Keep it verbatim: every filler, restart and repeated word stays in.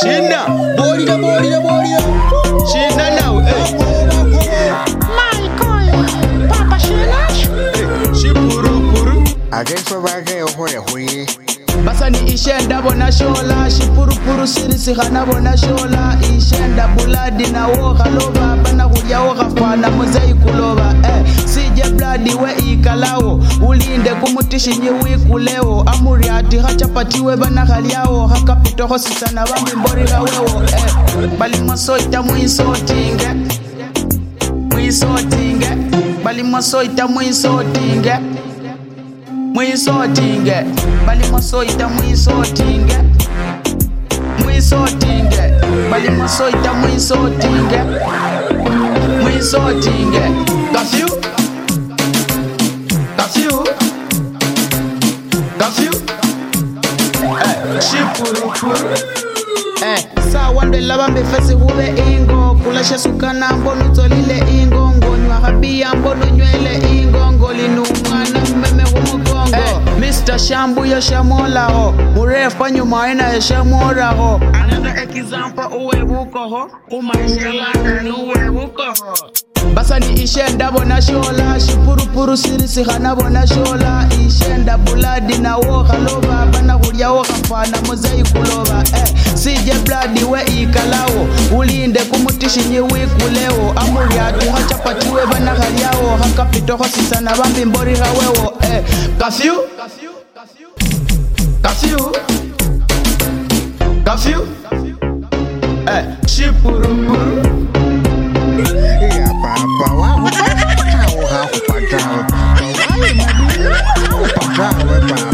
China, body the body the body. China now, eh. Michael, Papa Shelash. She puru puru. Against the bag of Hoy. Basa ni ishenda bona shola, shipuru puru siri sihana bona shola, ishenda buladi na woga loba, bana kuja woga fana muzei kuloba, eh, sije bladi we ikalao, ulinde kumutishi nyiwi kuleo, amuri ati hachapatiwe bana khaliao, hakapito hosi sana wami mbori gawewo, eh, bali masoita muisotinge, muisotinge, bali masoita muisotinge, muisotinge, bali masoita muisotinge, muisotinge, bali masoita muisotinge, muisotinge. Curfew, curfew, curfew. Eh, shipuru puru. Eh, sa wande laba mbefesi hube ingo, kula shesukana mbono tolile ingo, ngonywa habia mbono nywele ingo, ngoli numana mmeme humugongo. Eh, Mister Shambu ya shamola ho, murefa nyuma ina ya shamora ho. Another example uwe buko ho, umaisha lana uwe buko ho. Basa ni ishenda bona shola, shipuru puru siri sihana bona shola, ishenda buladi na woga loba, bana kuja woga fana muzei kuloba, eh, sije bladi we ikalao, ulinde kumutishi nyiwi kuleo, amuri ati hachapatiwe bana khaliao, hakapito hosi sana bambi mbori gawewo, eh, curfew, curfew, curfew, eh, shipuru puru. Papa, wow, how how how how how how how how how how how